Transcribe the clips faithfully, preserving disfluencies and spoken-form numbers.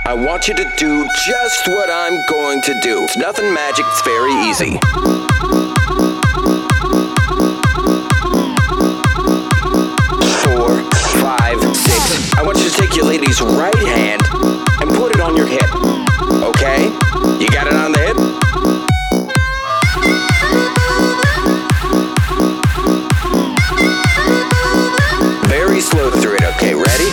I want you to do just what I'm going to do. It's nothing magic, it's very easy. Four, five, six. I want you to take your lady's right hand and put it on your hip. Okay? You got it on the hip? Very slow through it, okay? Ready?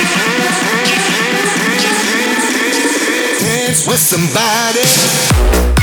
With somebody